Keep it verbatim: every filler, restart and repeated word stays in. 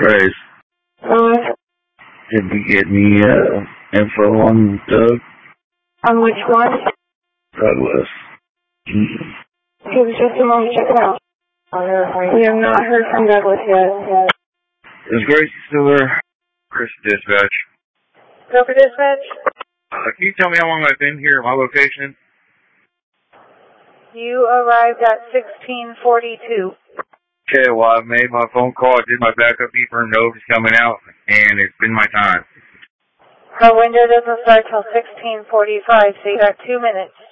Grace. Hello? Did you get any uh, info on Doug? On which one? Douglas. He was just a moment ago. We have not heard from Douglas yet. Is Gracie still there? Chris Dispatch. Go for dispatch? Uh, can you tell me how long I've been here at my location? You arrived at sixteen forty-two. Okay, well, I made my phone call. I did my backup beeper. Nobody's coming out, and it's been my time. Her window doesn't start till sixteen forty-five, so you got two minutes.